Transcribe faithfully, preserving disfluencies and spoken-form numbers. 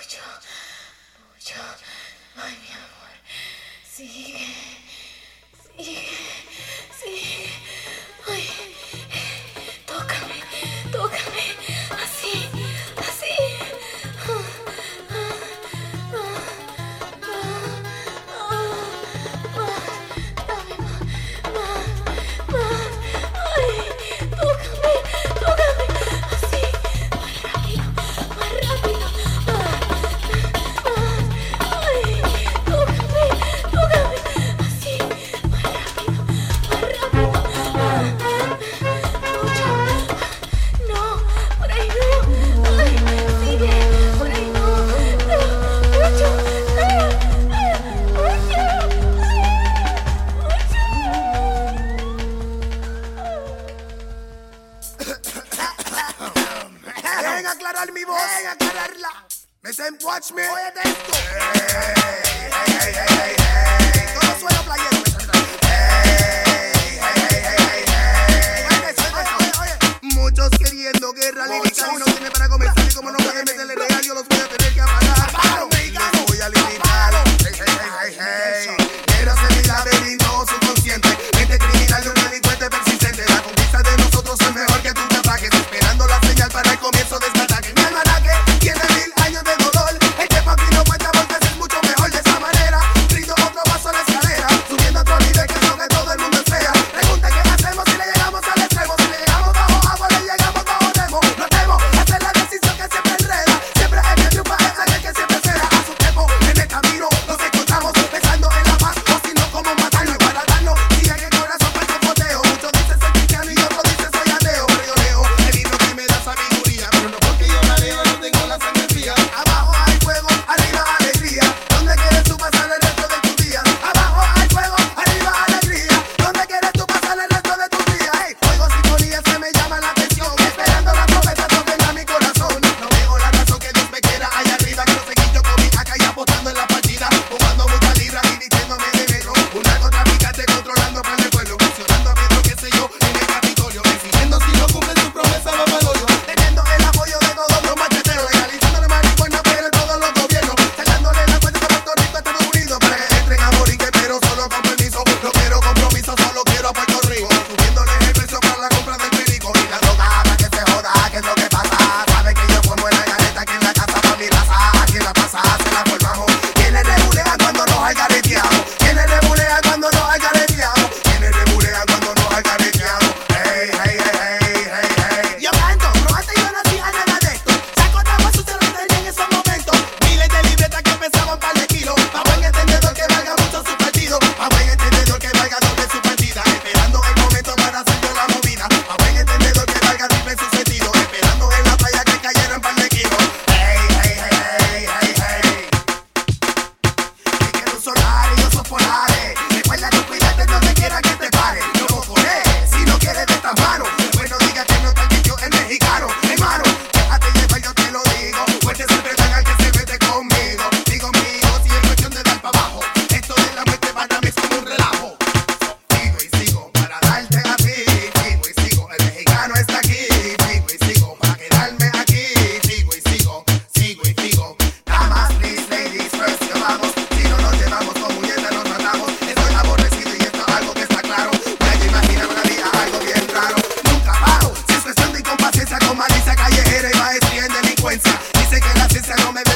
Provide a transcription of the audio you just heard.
mucho, mucho. Ay, mi amor. Sigue, sigue, sigue. Ay, tócame, tócame. Así, así. Dame más, más, más. Ay, tócame, tócame. Así, más rápido, más rápido. Ay, tócame, tócame. Así, más rápido, más rápido. Mucho. No, por ahí no. Ay, sigue, por ahí no. No, mucho. Ah, ah, mucho. Ven a aclarar mi voz, ven a aclararla. Me dicen, watch me. Oye, esto. Hey, hey, hey, hey, hey. Todo suena playero. Hey, hey, hey, hey, hey. Oye, oye, oye. Muchos queriendo guerra lírica y no tiene para comenzar. Y como no pueden meterle real, yo los voy a tener que apagar. Paro, mexicano. Voy a limitar. Hey, hey, hey, hey, hey. Quiero ser mi laberinto subconsciente. Mente criminal de un delincuente persistente. La conquista de nosotros es mejor que tus ataques. Esperando la señal para el comienzo de este ataque. Mi almanaque tiene mil años de dolor. El tiempo aquí no cuenta porque es mucho mejor de esa manera. Brindo otro paso a la escalera. Subiendo a otro nivel que es lo que todo el mundo espera. Pregunta qué hacemos si le llegamos al extremo. Si le llegamos bajo agua, le llegamos bajo demo. No temo hacer la decisión que siempre enreda. Siempre el que triunfa es aquel que siempre ceda. A su tiempo en el camino nos encontramos pensando en la paz o si no como matarnos. Y para darnos sigue que el corazón para el boteo. Muchos dicen soy cristiano y otros dicen soy ateo. Pero yo leo el libro que me da sabiduría. Pero no porque yo la leo no tengo la sangre fría. Abajo hay fuego, arriba alegría. ¿Dónde quieres tú pasar el resto de tus días? Abajo hay fuego, arriba alegría. ¿Dónde quieres tú pasar el resto de tus días? Hey, oigo sinfonías que me llaman la atención. Esperando la trompeta toquen a mi corazón. No veo la razón que Dios me quiera allá arriba. Quiero seguir yo con mi acá y apostando en la partida. Jugando muchas libras y vistiéndome de negro. Un narcotraficante controlando para el pueblo. Mencionando a Pedro, qué sé yo, en el Capitolio. Exigiendo si no cumplen su promesa, va para el hoyo. Teniendo el apoyo de todos los macheteros. Legalizando la marihuana, pero en todos los gobiernos. Sacándole la cuenta a Puerto Rico, a Estados Unidos. Para que entren a morir, pero solo con permiso. No quiero compromiso, solo quiero a Puerto Rico. Subiéndole el precio para la compra del perico. Y la droga para que se joda, ¿qué es lo que pasa? Sabe que yo como en la galeta aquí en la casa pa' mi raza. Aquí en la plaza se la formamos. ¿Quiénes rebulean cuando nos algareteamos? ¿Quiénes rebulean cuando nos algareteamos? ¿Quiénes rebulean cuando nos algareteamos? Hey, hey, hey, hey, hey, hey. Yo canto, pero antes yo no hacía nada de esto. Saco trabajo, se lo tenía en esos momentos. Miles de libretas que pesaban par de kilos. Pa' buen entendedor que valga mucho su partido. Pa' buen entendedor que valga doble su partida. Esperando el momento para hacer yo la movida. Pa' buen entendedor que valga triple su sentido. Esperando en la playa que cayeran par de kilos. Hey, hey, hey, hey, hey, hey. Y que luz solar y osos polares. Recuerda que cuidarte donde quiera que te pare. No cojones, si no quieres de estas manos. Después no digas que no está el yo, el mexicano. Hermano, déjate llevar, yo te lo digo. Fuerte siempre dan al que se mete conmigo. Digo mío, si es cuestión de dar para abajo. Esto de la muerte para mí es como un relajo. Sigo y sigo para darte a ti. Sigo y sigo, el mexicano está aquí. Sigo y sigo para quedarme aquí. Sigo y sigo, sigo y sigo. Damas, please, ladies, first, yo vamos. Si no nos llevamos con muñeca nos matamos. Estoy aborrecido y esto es algo que está claro. Ya yo imagino una vida algo bien raro. Nunca paro, si es cuestión de incompaciencia con malicia callejera y maestría en delincuencia. Dice que la ciencia no me